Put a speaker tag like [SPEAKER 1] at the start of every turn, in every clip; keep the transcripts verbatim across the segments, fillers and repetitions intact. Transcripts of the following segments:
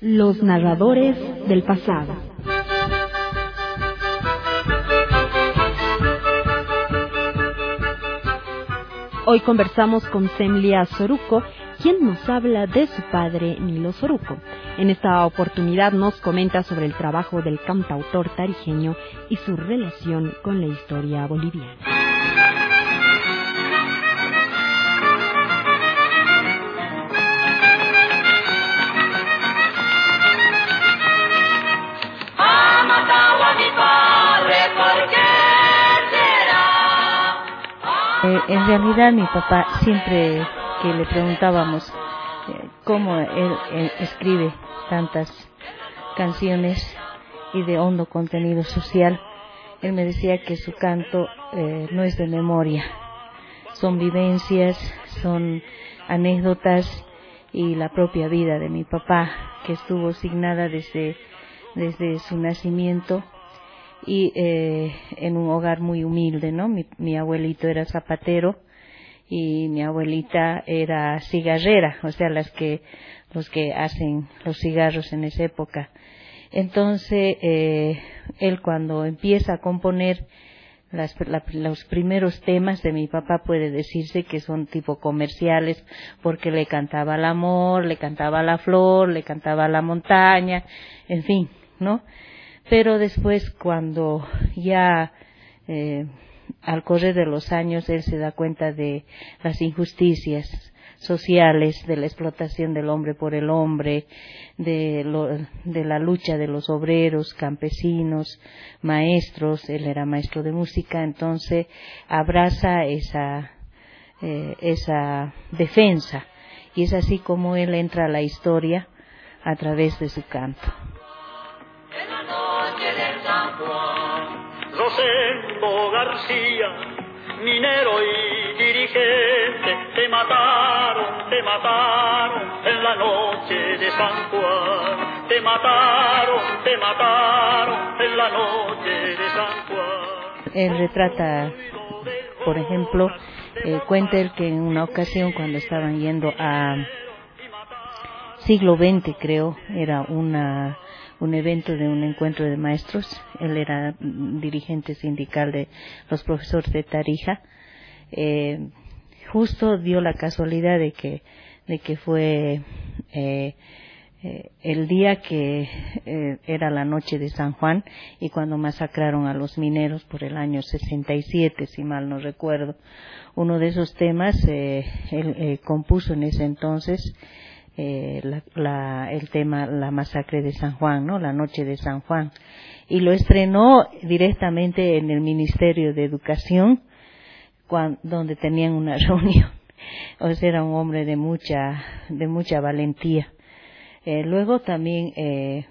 [SPEAKER 1] Los narradores del pasado. Hoy conversamos con Semlia Soruco, quien nos habla de su padre Nilo Soruco. En esta oportunidad nos comenta sobre el trabajo del cantautor tarijeño y su relación con la historia boliviana.
[SPEAKER 2] Eh, en realidad mi papá, siempre que le preguntábamos eh, cómo él, él escribe tantas canciones y de hondo contenido social, él me decía que su canto eh, no es de memoria, son vivencias, son anécdotas y la propia vida de mi papá, que estuvo signada desde, desde su nacimiento y eh, en un hogar muy humilde, ¿no? Mi, mi abuelito era zapatero y mi abuelita era cigarrera, o sea, las que los que hacen los cigarros en esa época. Entonces, eh, él cuando empieza a componer las, la, los primeros temas de mi papá, puede decirse que son tipo comerciales, porque le cantaba al amor, le cantaba a la flor, le cantaba a la montaña, en fin, ¿no? Pero después, cuando ya eh, al correr de los años él se da cuenta de las injusticias sociales, de la explotación del hombre por el hombre, de, lo, de la lucha de los obreros, campesinos, maestros, él era maestro de música, entonces abraza esa, eh, esa defensa, y es así como él entra a la historia a través de su canto.
[SPEAKER 3] Rosendo García, minero y dirigente, te mataron, te mataron en la noche de San Juan. Te mataron, te mataron en la noche de San Juan.
[SPEAKER 2] Él retrata, por ejemplo, eh, cuenta él que en una ocasión, cuando estaban yendo a siglo veinte, creo, era una un evento de un encuentro de maestros, él era dirigente sindical de los profesores de Tarija, eh, justo dio la casualidad de que de que fue eh, eh, el día que eh, era la noche de San Juan, y cuando masacraron a los mineros por el año sesenta y siete, si mal no recuerdo. Uno de esos temas eh, él eh, compuso en ese entonces Eh, la, la, el tema la masacre de San Juan, ¿no? La noche de San Juan, y lo estrenó directamente en el Ministerio de Educación, cuando, donde tenían una reunión. O sea, era un hombre de mucha de mucha valentía. Eh, luego también eh,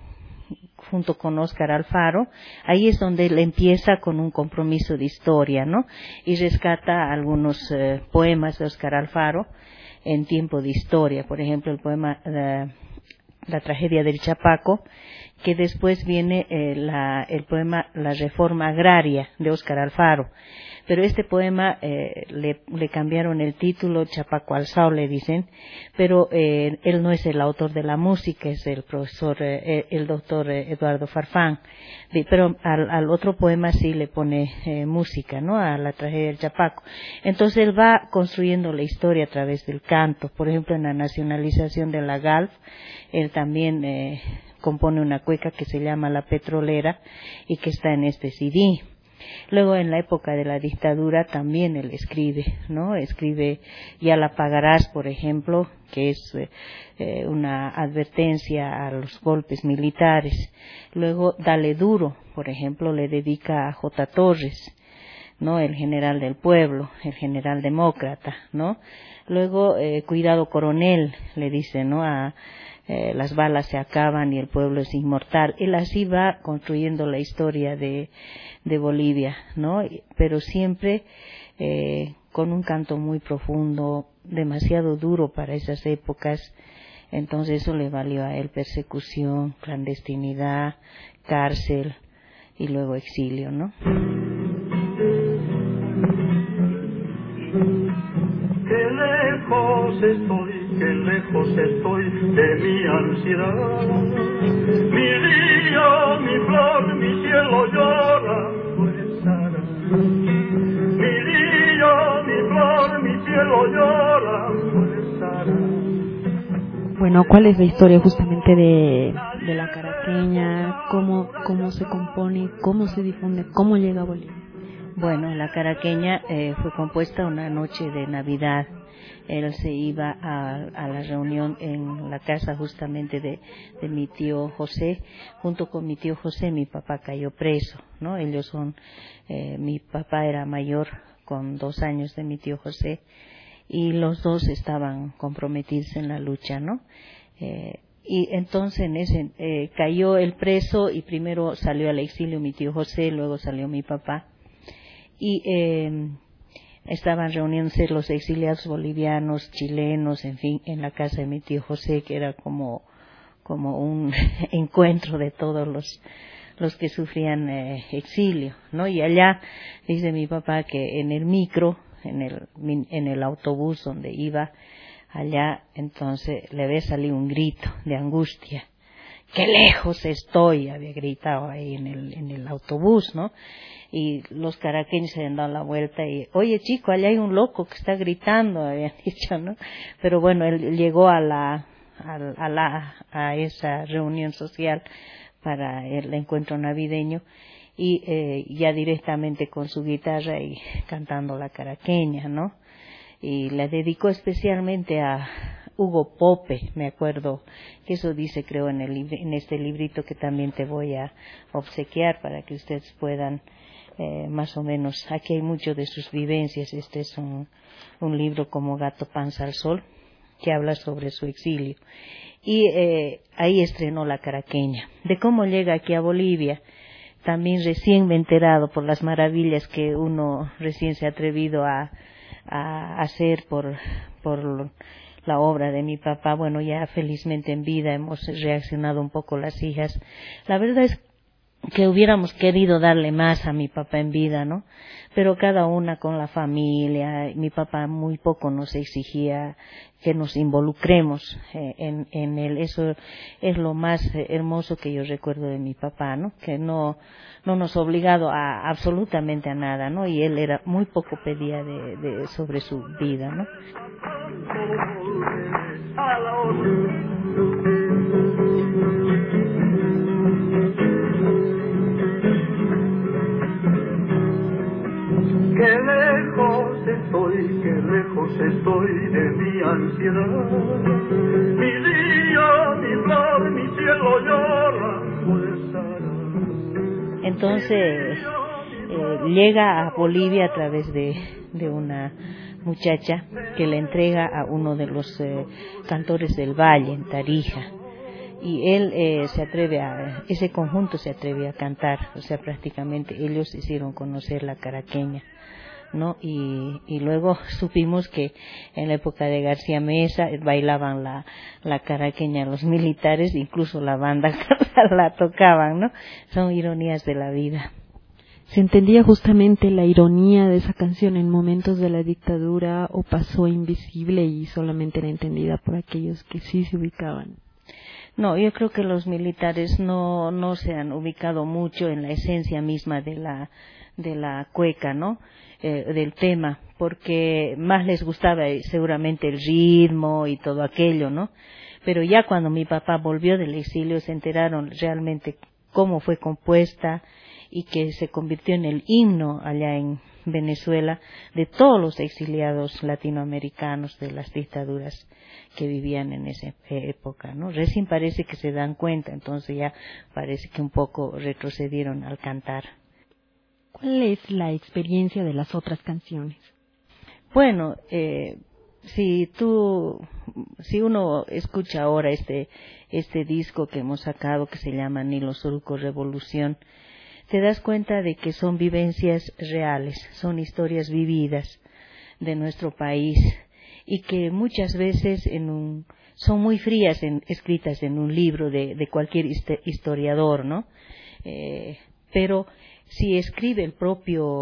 [SPEAKER 2] junto con Óscar Alfaro, ahí es donde él empieza con un compromiso de historia, ¿no? Y rescata algunos eh, poemas de Óscar Alfaro en tiempo de historia, por ejemplo el poema la, la tragedia del Chapaco, que después viene eh, la, el poema La Reforma Agraria de Óscar Alfaro, pero este poema eh, le, le cambiaron el título, Chapaco alzao le dicen, pero eh, él no es el autor de la música, es el profesor, eh, el doctor eh, Eduardo Farfán, de, pero al, al otro poema sí le pone eh, música, ¿no? A la tragedia del Chapaco. Entonces él va construyendo la historia a través del canto. Por ejemplo, en la nacionalización de la Galf, él también eh, compone una cueca que se llama La Petrolera y que está en este C D. Luego, en la época de la dictadura, también él escribe, ¿no? Escribe Ya la pagarás, por ejemplo, que es eh, una advertencia a los golpes militares. Luego, Dale duro, por ejemplo, le dedica a J. Torres, ¿no? El general del pueblo, el general demócrata, ¿no? Luego, eh, Cuidado coronel, le dice, ¿no? A Eh, las balas se acaban y el pueblo es inmortal. Él así va construyendo la historia de, de Bolivia, ¿no? Pero siempre eh, con un canto muy profundo, demasiado duro para esas épocas. Entonces eso le valió a él persecución, clandestinidad, cárcel y luego exilio, ¿no?
[SPEAKER 3] Que le lejos estoy, qué lejos estoy de mi ansiedad. Mi día, mi flor, mi cielo llora, pues Sara. Mi día, mi flor, mi cielo llora, pues Sara.
[SPEAKER 1] Bueno, ¿cuál es la historia justamente de, de la caraqueña? ¿Cómo, cómo se compone? ¿Cómo se difunde? ¿Cómo llega a Bolivia?
[SPEAKER 2] Bueno, la caraqueña eh, fue compuesta una noche de Navidad. Él se iba a, a la reunión en la casa justamente de, de mi tío José. Junto con mi tío José, mi papá cayó preso, ¿no? Ellos son, eh, mi papá era mayor con dos años de mi tío José, y los dos estaban comprometidos en la lucha, ¿no? Eh, y entonces en ese, eh, cayó el preso y primero salió al exilio mi tío José, luego salió mi papá. Y eh, estaban reuniéndose los exiliados bolivianos, chilenos, en fin, en la casa de mi tío José, que era como, como un encuentro de todos los, los que sufrían eh, exilio, ¿no? Y allá dice mi papá que en el micro, en el, en el autobús donde iba, allá entonces le ve salir un grito de angustia. ¡Qué lejos estoy! Había gritado ahí en el, en el autobús, ¿no? Y los caraqueños se habían dado la vuelta y, oye chico, allá hay un loco que está gritando, habían dicho, ¿no? Pero bueno, él llegó a la, a, a la, a esa reunión social para el encuentro navideño y eh, ya directamente con su guitarra y cantando la caraqueña, ¿no? Y la dedicó especialmente a Hugo Pope, me acuerdo que eso dice, creo, en, el, en este librito que también te voy a obsequiar para que ustedes puedan eh, más o menos, aquí hay mucho de sus vivencias. Este es un, un libro como Gato Panza al Sol, que habla sobre su exilio. Y eh, ahí estrenó la caraqueña. De cómo llega aquí a Bolivia, también recién me he enterado por las maravillas que uno recién se ha atrevido a, a hacer por, por la obra de mi papá. Bueno, ya felizmente en vida hemos reaccionado un poco las hijas. La verdad es que hubiéramos querido darle más a mi papá en vida, ¿no? Pero cada una con la familia. Mi papá muy poco nos exigía que nos involucremos eh, en, en él. Eso es lo más hermoso que yo recuerdo de mi papá, ¿no? Que no, no nos ha obligado a absolutamente a nada, ¿no? Y él era muy poco pedía de, de sobre su vida, ¿no?
[SPEAKER 3] Qué lejos estoy, qué lejos estoy de mi ansiedad. Mi día, mi flor, mi cielo lloran, pues Sara.
[SPEAKER 2] Entonces eh, llega a Bolivia a través de, de una muchacha que le entrega a uno de los eh, cantores del Valle, en Tarija. Y él eh, se atreve a, ese conjunto se atreve a cantar, o sea, prácticamente ellos hicieron conocer la caraqueña, ¿no? Y, y luego supimos que en la época de García Meza bailaban la, la caraqueña los militares, incluso la banda la tocaban, ¿no? Son ironías de la vida.
[SPEAKER 1] ¿Se entendía justamente la ironía de esa canción en momentos de la dictadura o pasó invisible y solamente era entendida por aquellos que sí se ubicaban?
[SPEAKER 2] No, yo creo que los militares no, no se han ubicado mucho en la esencia misma de la, de la cueca, ¿no? Eh, del tema, porque más les gustaba seguramente el ritmo y todo aquello, ¿no? Pero ya cuando mi papá volvió del exilio se enteraron realmente cómo fue compuesta y que se convirtió en el himno allá en Venezuela de todos los exiliados latinoamericanos de las dictaduras que vivían en esa época, ¿no? Recién parece que se dan cuenta, entonces ya parece que un poco retrocedieron al cantar.
[SPEAKER 1] ¿Cuál es la experiencia de las otras canciones?
[SPEAKER 2] Bueno, eh, si tú, si uno escucha ahora este, este disco que hemos sacado que se llama Nilo Soruco Revolución, te das cuenta de que son vivencias reales, son historias vividas de nuestro país y que muchas veces en un, son muy frías en, escritas en un libro de, de cualquier historiador, ¿no? Eh, pero si escribe el propio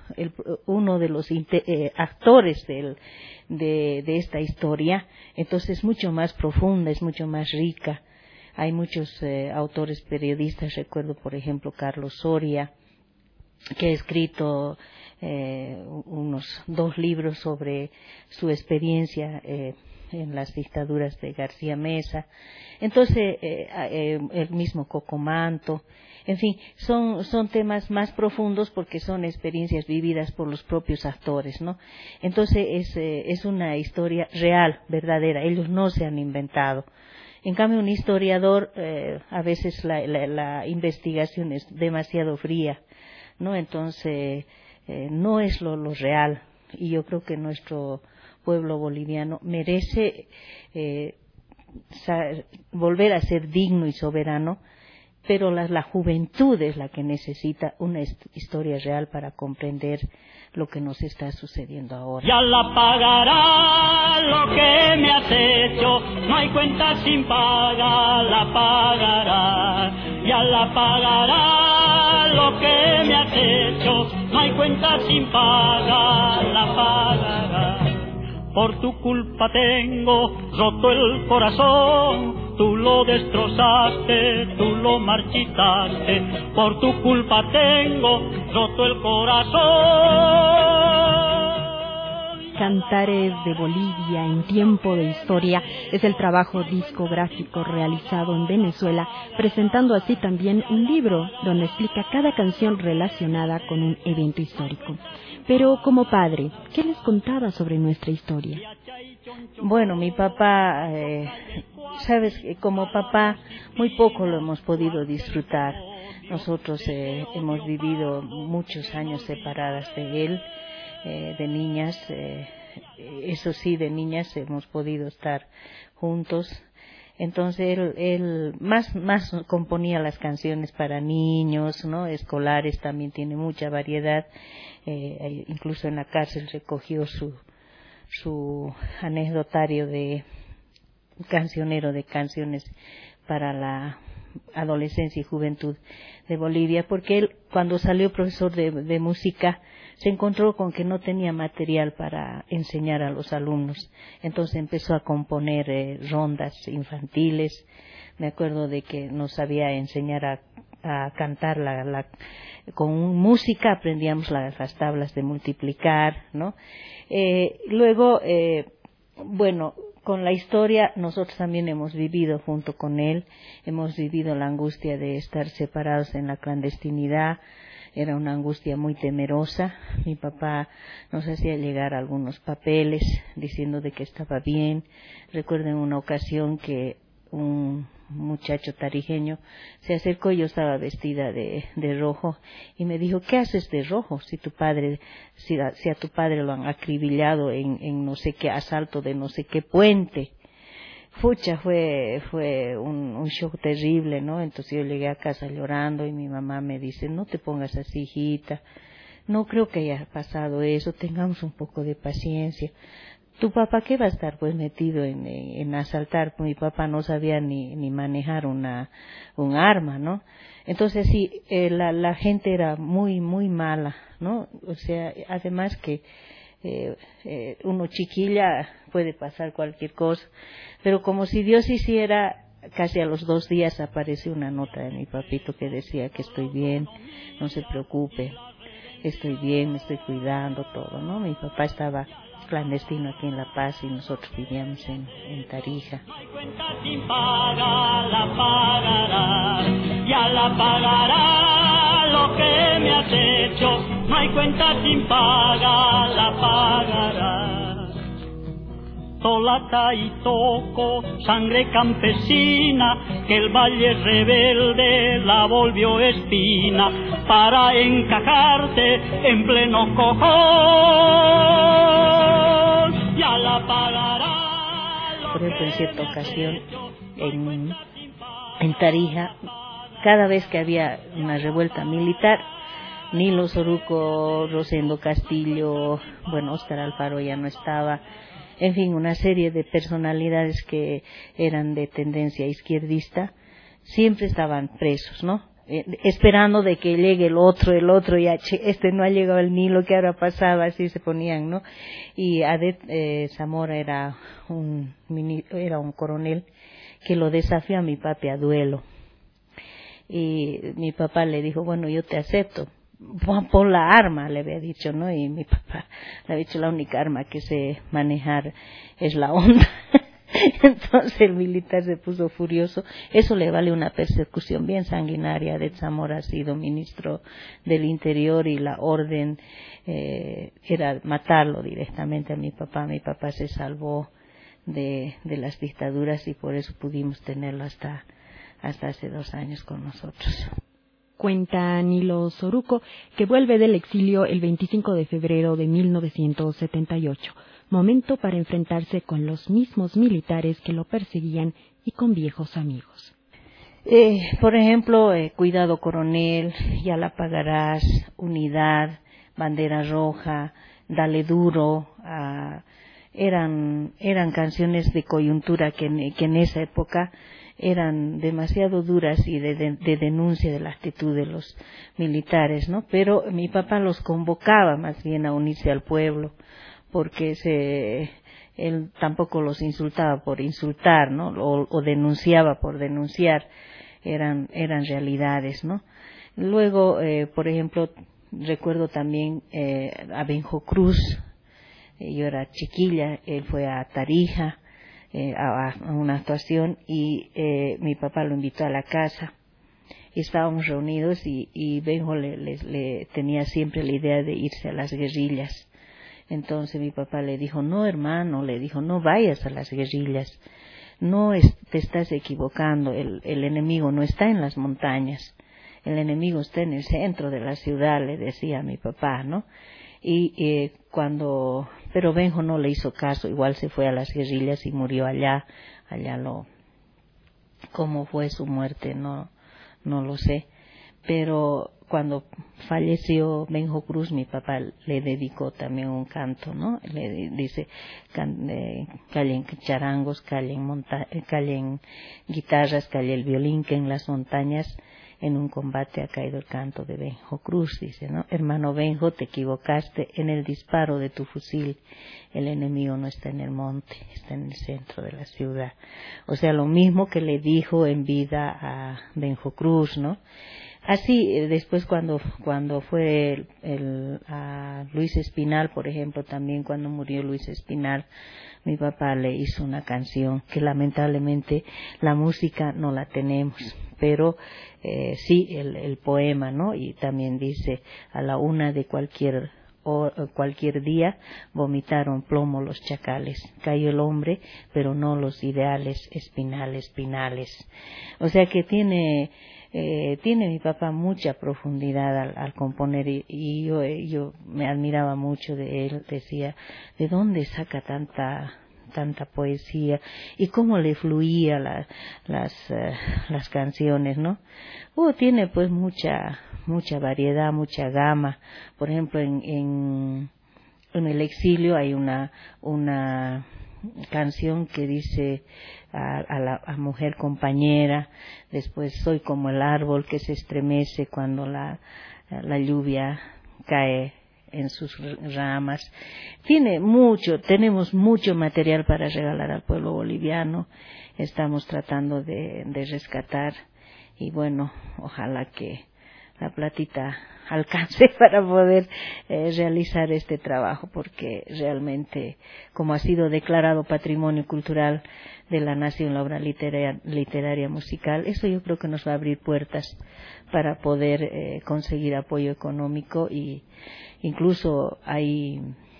[SPEAKER 2] el, uno de los inter, eh, actores del, de, de esta historia, entonces es mucho más profunda, es mucho más rica. Hay muchos eh, autores periodistas, recuerdo por ejemplo Carlos Soria, que ha escrito eh, unos dos libros sobre su experiencia eh, en las dictaduras de García Meza. Entonces, eh, eh, el mismo Cocomanto, en fin, son, son temas más profundos porque son experiencias vividas por los propios actores, ¿no? Entonces, es, eh, es una historia real, verdadera, ellos no se han inventado. En cambio, un historiador, eh, a veces la, la, la investigación es demasiado fría, ¿no? Entonces, eh, no es lo, lo real, y yo creo que nuestro pueblo boliviano merece eh, volver a ser digno y soberano, pero la, la juventud es la que necesita una historia real para comprender lo que nos está sucediendo ahora.
[SPEAKER 3] Ya la pagará lo que me has hecho, no hay cuenta sin paga, la pagará. Ya la pagará lo que me has hecho, no hay cuenta sin paga, la pagará. Por tu culpa tengo roto el corazón, tú lo destrozaste, tú lo marchitaste. Por tu culpa tengo roto el corazón.
[SPEAKER 1] Cantares de Bolivia en tiempo de historia es el trabajo discográfico realizado en Venezuela, presentando así también un libro donde explica cada canción relacionada con un evento histórico. Pero como padre, ¿qué les contaba sobre nuestra historia?
[SPEAKER 2] Bueno, mi papá, eh, sabes, como papá muy poco lo hemos podido disfrutar. Nosotros eh, hemos vivido muchos años separadas de él, eh, de niñas, eh, eso sí, de niñas hemos podido estar juntos. Entonces él, él más, más componía las canciones para niños, ¿no? Escolares, también tiene mucha variedad. Eh, incluso en la cárcel recogió su, su anecdotario de cancionero de canciones para la adolescencia y juventud de Bolivia, porque él, cuando salió profesor de, de música, se encontró con que no tenía material para enseñar a los alumnos. Entonces empezó a componer eh, rondas infantiles. Me acuerdo de que nos sabía enseñar a, a cantar la, la, con música, aprendíamos las, las tablas de multiplicar, ¿no? Eh, luego, eh, bueno, con la historia nosotros también hemos vivido junto con él, hemos vivido la angustia de estar separados en la clandestinidad. Era una angustia muy temerosa. Mi papá nos hacía llegar algunos papeles diciendo de que estaba bien. Recuerdo en una ocasión que un muchacho tarijeño se acercó y yo estaba vestida de, de rojo y me dijo, ¿qué haces de rojo si tu padre, si a, si a tu padre lo han acribillado en, en no sé qué asalto de no sé qué puente? Fucha, fue, fue un, un shock terrible, ¿no? Entonces yo llegué a casa llorando y mi mamá me dice, no te pongas así, hijita, no creo que haya pasado eso, tengamos un poco de paciencia. ¿Tu papá qué va a estar pues metido en, en, en asaltar? Mi papá no sabía ni, ni manejar una, un arma, ¿no? Entonces sí, eh, la, la gente era muy, muy mala, ¿no? O sea, además que Eh, eh, uno chiquilla puede pasar cualquier cosa, pero como si Dios hiciera, casi a los dos días apareció una nota de mi papito que decía que estoy bien, no se preocupe, estoy bien, me estoy cuidando, todo, ¿no? Mi papá estaba clandestino aquí en La Paz y nosotros vivíamos en, en Tarija.
[SPEAKER 3] Ya la pagará lo que me has hecho, no hay cuenta sin paga, la pagará. Tolata y toco, sangre campesina, que el valle rebelde la volvió espina, para encajarte en pleno cojón, ya la pagará.
[SPEAKER 2] Por ejemplo, en cierta ocasión, en, en Tarija, cada vez que había una revuelta militar, Nilo Soruco, Rosendo Castillo, bueno, Óscar Alfaro ya no estaba, en fin, una serie de personalidades que eran de tendencia izquierdista, siempre estaban presos, ¿no? eh, esperando de que llegue el otro, el otro, ya este no ha llegado el Nilo, ¿qué habrá pasado? Así se ponían, ¿no? Y Adet eh, Zamora era un, era un coronel que lo desafió a mi papi a duelo. Y mi papá le dijo, bueno, yo te acepto, pon, pon la arma, le había dicho, ¿no? Y mi papá le había dicho, la única arma que sé manejar es la onda. Entonces el militar se puso furioso. Eso le vale una persecución bien sanguinaria. De Zamora ha sido ministro del Interior y la orden eh, era matarlo directamente a mi papá. Mi papá se salvó de, de las dictaduras y por eso pudimos tenerlo hasta hasta hace dos años con nosotros.
[SPEAKER 1] Cuenta Nilo Soruco que vuelve del exilio el veinticinco de febrero de mil novecientos setenta y ocho, momento para enfrentarse con los mismos militares que lo perseguían y con viejos amigos.
[SPEAKER 2] Eh, por ejemplo, eh, Cuidado Coronel, Ya la pagarás, Unidad, Bandera Roja, Dale Duro, uh, eran eran canciones de coyuntura que en, que en esa época eran demasiado duras y de, de, de denuncia de la actitud de los militares, ¿no? Pero mi papá los convocaba más bien a unirse al pueblo, porque se, él tampoco los insultaba por insultar, ¿no? O, o denunciaba por denunciar, eran, eran realidades, ¿no? Luego, eh, por ejemplo, recuerdo también eh, a Benjo Cruz, eh, yo era chiquilla, él fue a Tarija, Eh, a, a una actuación y eh, mi papá lo invitó a la casa y estábamos reunidos y, y Benjo le, le, le tenía siempre la idea de irse a las guerrillas. Entonces mi papá le dijo, no hermano, le dijo, no vayas a las guerrillas, no es, te estás equivocando, el, el enemigo no está en las montañas, el enemigo está en el centro de la ciudad, le decía a mi papá, ¿no? Y eh, cuando, pero Benjo no le hizo caso, igual se fue a las guerrillas y murió allá, allá lo, cómo fue su muerte, no, no lo sé, pero cuando falleció Benjo Cruz, mi papá le dedicó también un canto, ¿no? Le dice, can, eh, callen charangos, callen, monta callen guitarras, calle el violín, que en las montañas en un combate ha caído el canto de Benjo Cruz, dice, ¿no? Hermano Benjo, te equivocaste en el disparo de tu fusil, el enemigo no está en el monte, está en el centro de la ciudad. O sea, lo mismo que le dijo en vida a Benjo Cruz, ¿no? Así, después cuando cuando fue el, el, a Luis Espinal, por ejemplo, también cuando murió Luis Espinal, mi papá le hizo una canción que lamentablemente la música no la tenemos, pero eh, sí el, el poema, ¿no? Y también dice, a la una de cualquier o cualquier día vomitaron plomo los chacales, cayó el hombre, pero no los ideales, Espinal, Espinales. O sea que tiene Eh, tiene mi papá mucha profundidad al, al componer y, y yo, yo me admiraba mucho de él, decía, ¿de dónde saca tanta tanta poesía y cómo le fluía la, las uh, las canciones, ¿no? Uh, tiene pues mucha mucha variedad, mucha gama. Por ejemplo, en en, en el exilio hay una una canción que dice a, a la a mujer compañera, después soy como el árbol que se estremece cuando la, la lluvia cae en sus ramas. Tiene mucho, tenemos mucho material para regalar al pueblo boliviano, estamos tratando de, de rescatar y bueno, ojalá que la platita alcance para poder eh, realizar este trabajo, porque realmente, como ha sido declarado Patrimonio Cultural de la Nación la obra literaria, literaria musical, eso yo creo que nos va a abrir puertas para poder eh, conseguir apoyo económico, y incluso hay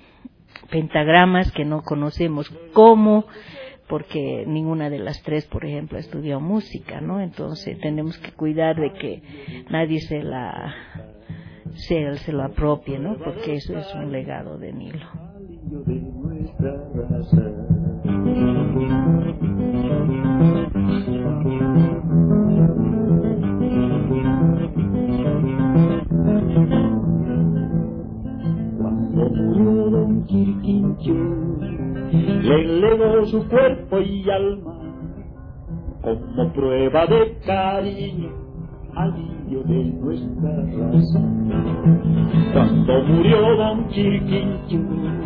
[SPEAKER 2] pentagramas que no conocemos cómo, porque ninguna de las tres, por ejemplo, estudió música, ¿no? Entonces tenemos que cuidar de que nadie se la se, se lo apropie, ¿no? Porque eso es un legado de Nilo.
[SPEAKER 3] Cuando murió don Quirquincho, le legó su cuerpo y alma como prueba de cariño alivio de nuestra raza. Cuando murió Don Chiquinchú,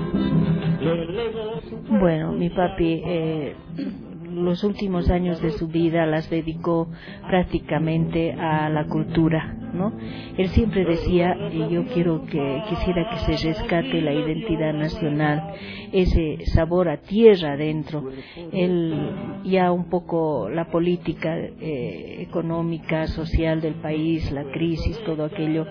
[SPEAKER 3] le legó su...
[SPEAKER 2] Bueno, mi papi eh, los últimos años de su vida las dedicó prácticamente a la cultura, ¿no? Él siempre decía, y yo quiero que quisiera que se rescate la identidad nacional, ese sabor a tierra adentro. Él ya un poco la política eh, económica, social del país, la crisis, todo aquello,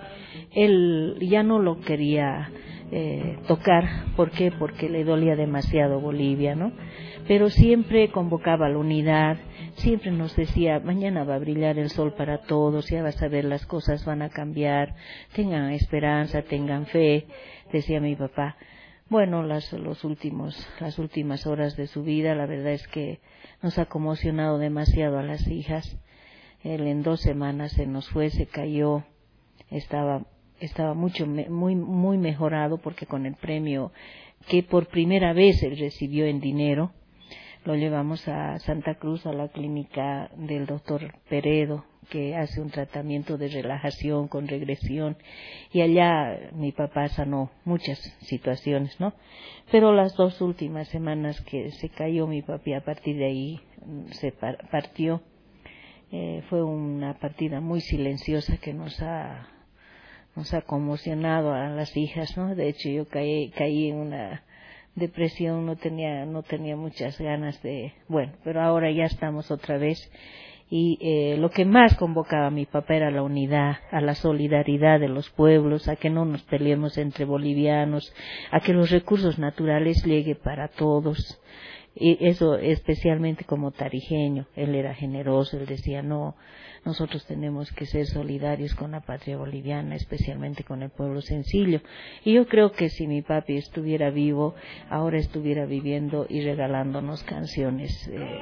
[SPEAKER 2] él ya no lo quería eh, tocar. ¿Por qué? Porque le dolía demasiado Bolivia, ¿no? Pero siempre convocaba a la unidad, siempre nos decía, mañana va a brillar el sol para todos, ya vas a ver, las cosas van a cambiar, tengan esperanza, tengan fe, decía mi papá. Bueno, las, los últimos, las últimas horas de su vida, la verdad es que nos ha conmocionado demasiado a las hijas. Él en dos semanas se nos fue, se cayó, estaba, estaba mucho, muy, muy mejorado, porque con el premio que por primera vez él recibió en dinero, lo llevamos a Santa Cruz, a la clínica del doctor Peredo, que hace un tratamiento de relajación con regresión, y allá mi papá sanó muchas situaciones, ¿no? Pero las dos últimas semanas que se cayó mi papi, a partir de ahí se partió. Eh, fue una partida muy silenciosa que nos ha nos ha conmocionado a las hijas, ¿no? De hecho, yo caí, caí en una depresión, no tenía no tenía muchas ganas de, bueno, pero ahora ya estamos otra vez, y eh, lo que más convocaba a mi papá era la unidad, a la solidaridad de los pueblos, a que no nos peleemos entre bolivianos, a que los recursos naturales lleguen para todos, y eso especialmente como tarijeño. Él era generoso, él decía, no, nosotros tenemos que ser solidarios con la patria boliviana, especialmente con el pueblo sencillo. Y yo creo que si mi papi estuviera vivo, ahora estuviera viviendo y regalándonos canciones eh,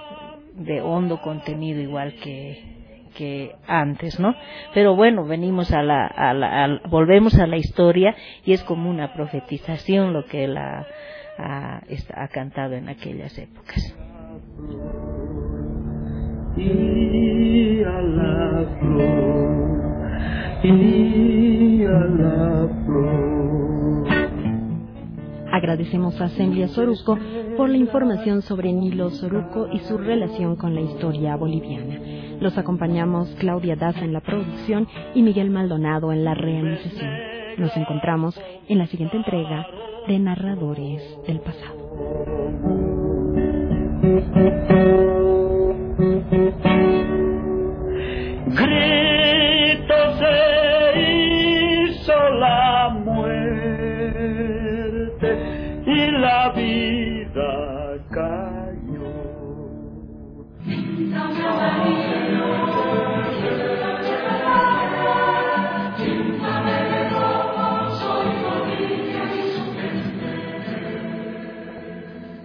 [SPEAKER 2] de hondo contenido, igual que que antes, ¿no? Pero bueno, venimos a la, a la a, volvemos a la historia, y es como una profetización lo que él ha, ha, ha cantado en aquellas épocas.
[SPEAKER 3] Y a la flor, y a la flor.
[SPEAKER 1] Agradecemos a Semlia Soruco por la información sobre Nilo Soruco y su relación con la historia boliviana. Los acompañamos Claudia Daza en la producción y Miguel Maldonado en la realización. Nos encontramos en la siguiente entrega de Narradores del Pasado.